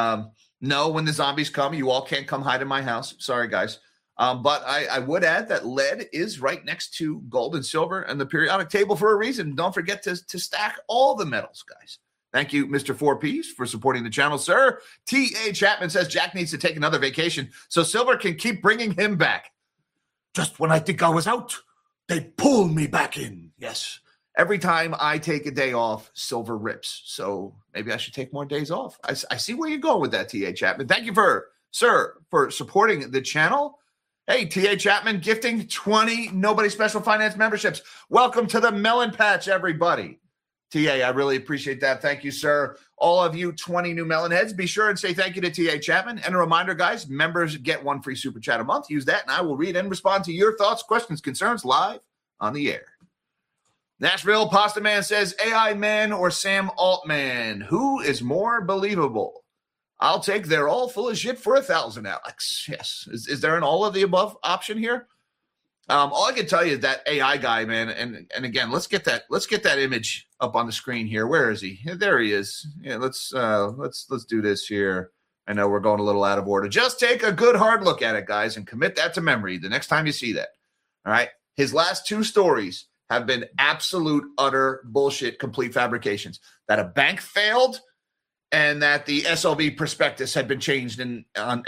No, when the zombies come, you all can't come hide in my house. Sorry, guys. But I would add that lead is right next to gold and silver and the periodic table for a reason. Don't forget to stack all the metals, guys. Thank you, Mr. 4Ps, for supporting the channel, sir. T.A. Chapman says Jack needs to take another vacation so silver can keep bringing him back. Just when I think I was out, they pull me back in. Yes. Every time I take a day off, silver rips. So maybe I should take more days off. I see where you're going with that, T.A. Chapman. Thank you, sir, for supporting the channel. Hey, T.A. Chapman gifting 20 Nobody Special Finance memberships. Welcome to the Melon Patch, everybody. T.A., I really appreciate that. Thank you, sir. All of you 20 new Melon heads, be sure and say thank you to T.A. Chapman. And a reminder, guys, members get one free super chat a month. Use that, and I will read and respond to your thoughts, questions, concerns live on the air. Nashville Pasta Man says, AI Man or Sam Altman? Who is more believable? I'll take they're all full of shit for 1,000, Alex. Yes. Is there an all of the above option here? All I can tell you is that AI guy, man, and again, let's get that image up on the screen here. Where is he? There he is. Yeah, let's do this here. I know we're going a little out of order. Just take a good hard look at it, guys, and commit that to memory the next time you see that. All right. His last two stories have been absolute, utter bullshit, complete fabrications. That a bank failed and that the SLV prospectus had been changed at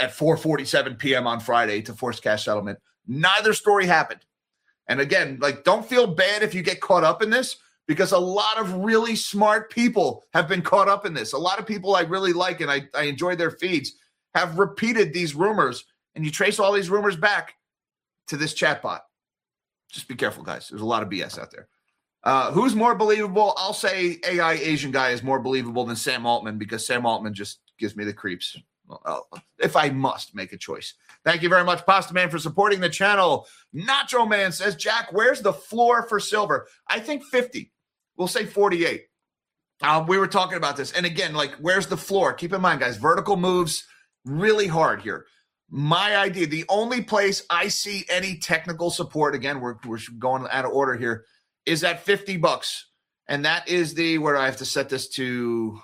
4:47 p.m. on Friday to forced cash settlement. Neither story happened. And again, like, don't feel bad if you get caught up in this, because a lot of really smart people have been caught up in this. A lot of people I really like and I enjoy their feeds have repeated these rumors, and you trace all these rumors back to this chatbot. Just be careful, guys. There's a lot of BS out there. Who's more believable? I'll say AI Asian guy is more believable than Sam Altman, because Sam Altman just gives me the creeps. Well, if I must make a choice. Thank you very much, Pasta Man, for supporting the channel. Nacho Man says, Jack, where's the floor for silver? I think 50. We'll say 48. We were talking about this. And again, like, where's the floor? Keep in mind, guys, vertical moves really hard here. My idea, the only place I see any technical support, again, we're going out of order here, is at $50. And that is where I have to set this to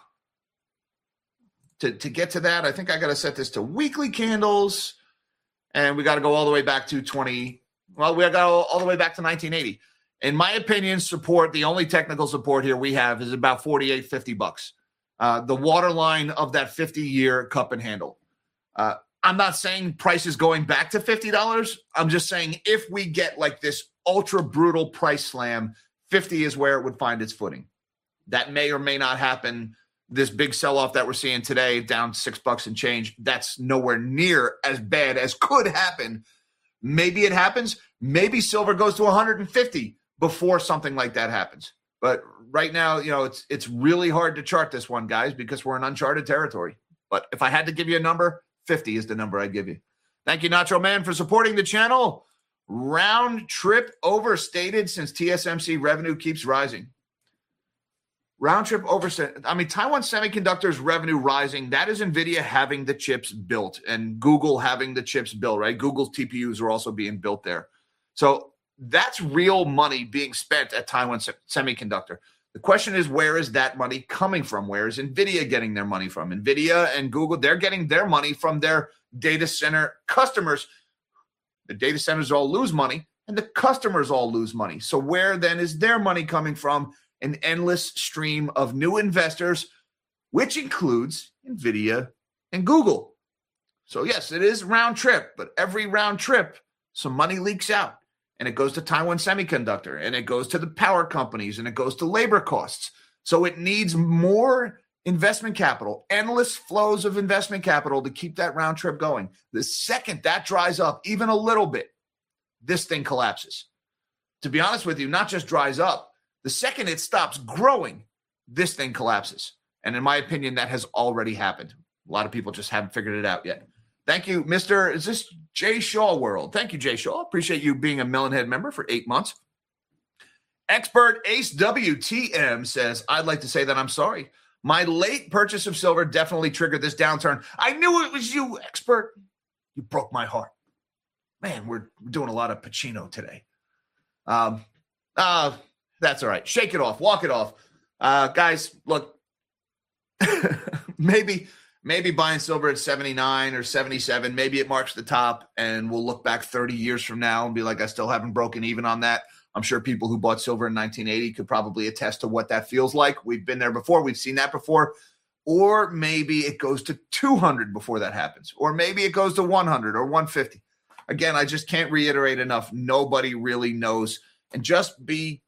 get to that. I think I got to set this to weekly candles, and we got to go all the way back to we got to go all the way back to 1980. In my opinion, the only technical support here we have is about $48-50. The waterline of that 50-year cup and handle. I'm not saying price is going back to $50. I'm just saying if we get like this ultra brutal price slam, 50 is where it would find its footing. That may or may not happen. This big sell-off that we're seeing today, down $6 and change, that's nowhere near as bad as could happen. Maybe it happens. Maybe silver goes to 150 before something like that happens. But right now, you know, it's really hard to chart this one, guys, because we're in uncharted territory. But if I had to give you a number, 50 is the number I'd give you. Thank you, Nacho Man, for supporting the channel. Round trip overstated since TSMC revenue keeps rising. Round trip overstated. I mean, Taiwan Semiconductor's revenue rising. That is NVIDIA having the chips built and Google having the chips built, right? Google's TPUs are also being built there. So that's real money being spent at Taiwan Semiconductor. The question is, where is that money coming from? Where is NVIDIA getting their money from? NVIDIA and Google, they're getting their money from their data center customers. The data centers all lose money, and the customers all lose money. So where then is their money coming from? An endless stream of new investors, which includes NVIDIA and Google. So yes, it is round trip, but every round trip, some money leaks out. And it goes to Taiwan Semiconductor, and it goes to the power companies, and it goes to labor costs. So it needs more investment capital, endless flows of investment capital to keep that round trip going. The second that dries up even a little bit, this thing collapses. To be honest with you, not just dries up, the second it stops growing, this thing collapses. And in my opinion, that has already happened. A lot of people just haven't figured it out yet. Thank you, Mr. Is this Jay Shaw World? Thank you, Jay Shaw. Appreciate you being a Melonhead member for 8 months. Expert Ace WTM says, I'd like to say that I'm sorry. My late purchase of silver definitely triggered this downturn. I knew it was you, Expert. You broke my heart. Man, we're doing a lot of Pacino today. That's all right. Shake it off. Walk it off. Guys, look, maybe buying silver at 79 or 77, maybe it marks the top, and we'll look back 30 years from now and be like, I still haven't broken even on that. I'm sure people who bought silver in 1980 could probably attest to what that feels like. We've been there before. We've seen that before. Or maybe it goes to 200 before that happens. Or maybe it goes to 100 or 150. Again, I just can't reiterate enough. Nobody really knows. And just be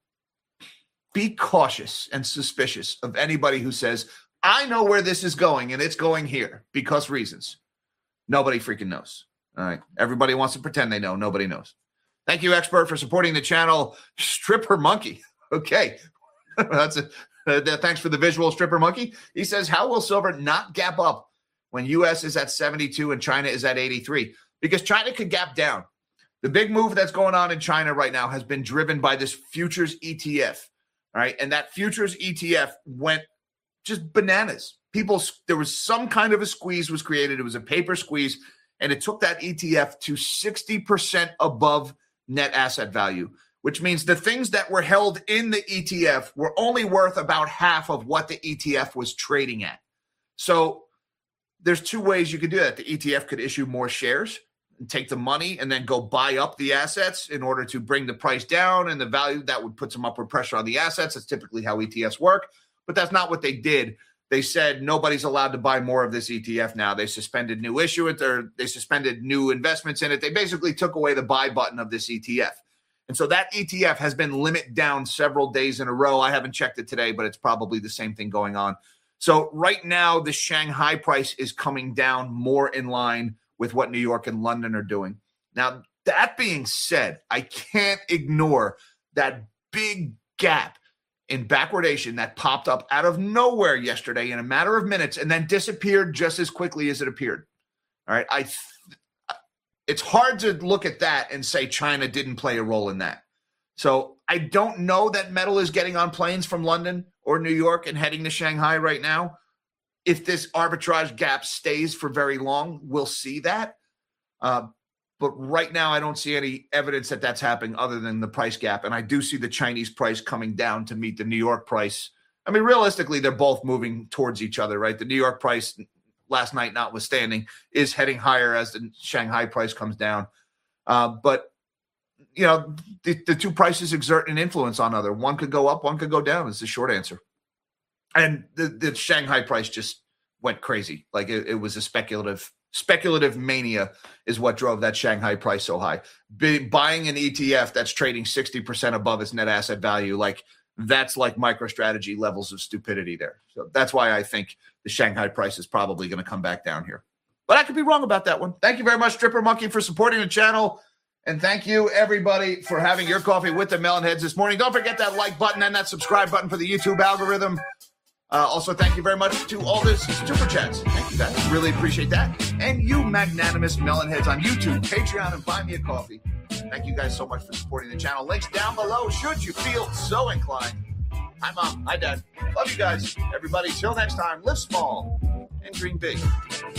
cautious and suspicious of anybody who says, I know where this is going, and it's going here because reasons. Nobody freaking knows. All right. Everybody wants to pretend they know. Nobody knows. Thank you, Expert, for supporting the channel. Stripper Monkey. Okay. That's it. Thanks for the visual, Stripper Monkey. He says, how will silver not gap up when U.S. is at 72 and China is at 83? Because China could gap down. The big move that's going on in China right now has been driven by this futures ETF. All right. And that futures ETF went just bananas. There was some kind of a squeeze was created. It was a paper squeeze, and it took that ETF to 60% above net asset value, which means the things that were held in the ETF were only worth about half of what the ETF was trading at. So there's two ways you could do that. The ETF could issue more shares and take the money and then go buy up the assets in order to bring the price down, and the value that would put some upward pressure on the assets. That's typically how ETFs work, but that's not what they did. They said nobody's allowed to buy more of this ETF now. They suspended new issuance, or they suspended new investments in it. They basically took away the buy button of this ETF. And so that ETF has been limit down several days in a row. I haven't checked it today, but it's probably the same thing going on. So right now, the Shanghai price is coming down more in line with what New York and London are doing. Now, that being said, I can't ignore that big gap in backwardation that popped up out of nowhere yesterday in a matter of minutes and then disappeared just as quickly as it appeared. All right. It's hard to look at that and say China didn't play a role in that. So I don't know that metal is getting on planes from London or New York and heading to Shanghai right now. If this arbitrage gap stays for very long, we'll see that. But right now, I don't see any evidence that that's happening other than the price gap. And I do see the Chinese price coming down to meet the New York price. I mean, realistically, they're both moving towards each other, right? The New York price, last night notwithstanding, is heading higher as the Shanghai price comes down. But, you know, the two prices exert an influence on other. One could go up, one could go down is the short answer. And the Shanghai price just went crazy. Like it was a speculative mania is what drove that Shanghai price so high. Buying an ETF that's trading 60% above its net asset value, like that's like MicroStrategy levels of stupidity there. So that's why I think the Shanghai price is probably going to come back down here. But I could be wrong about that one. Thank you very much, Stripper Monkey, for supporting the channel. And thank you, everybody, for having your coffee with the Melonheads this morning. Don't forget that like button and that subscribe button for the YouTube algorithm. Also, thank you very much to all the super chats. Thank you, guys. Really appreciate that. And you magnanimous Melonheads on YouTube, Patreon, and Buy Me a Coffee. Thank you guys so much for supporting the channel. Links down below should you feel so inclined. Hi, Mom. Hi, Dad. Love you guys. Everybody, till next time, live small and dream big.